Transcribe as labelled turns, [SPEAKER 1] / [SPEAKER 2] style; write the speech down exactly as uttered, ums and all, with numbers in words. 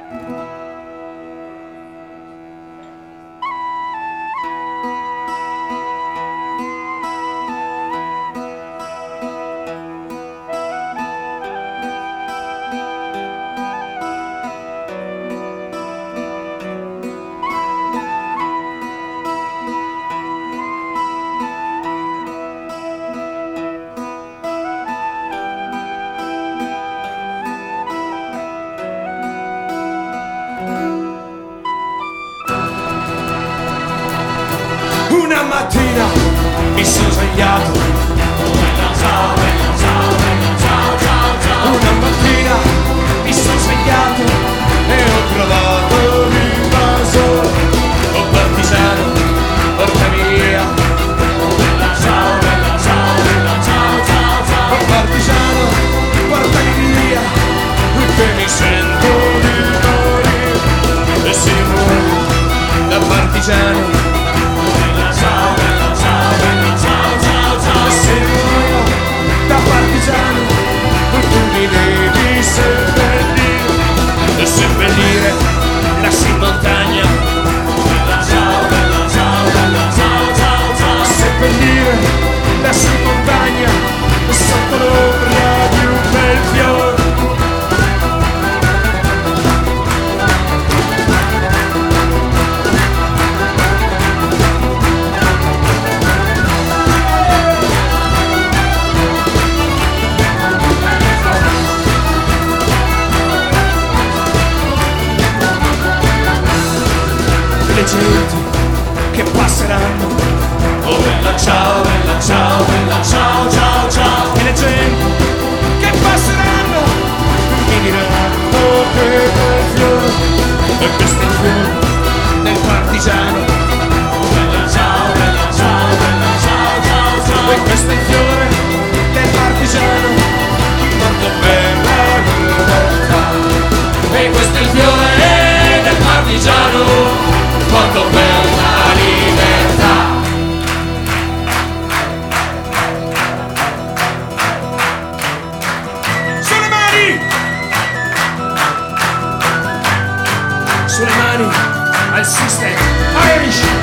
[SPEAKER 1] Una mattina mi sono svegliato, una mattina mi sono svegliato e ho trovato l'invaso, oh partigiano, portami via, oh partigiano, portami via, che mi sento di morire, e se muoio da partigiano, se muoio da partigiano, tu mi devi seppellire, e seppellire lassù in montagna, seppellire lassù in montagna, sotto l'ombra di un bel fiore. Le genti che passeranno, oh bella ciao, bella ciao, bella ciao, ciao, ciao. E le genti che passeranno mi diranno che bel fiore, e questo è il fiore del partigiano, oh bella ciao, bella ciao, bella ciao, ciao, ciao. E questo è il fiore del partigiano, morto per la libertà. E questo è il fiore del partigiano, morto per la libertà. Sulle mani! Sulle mani al System Irish!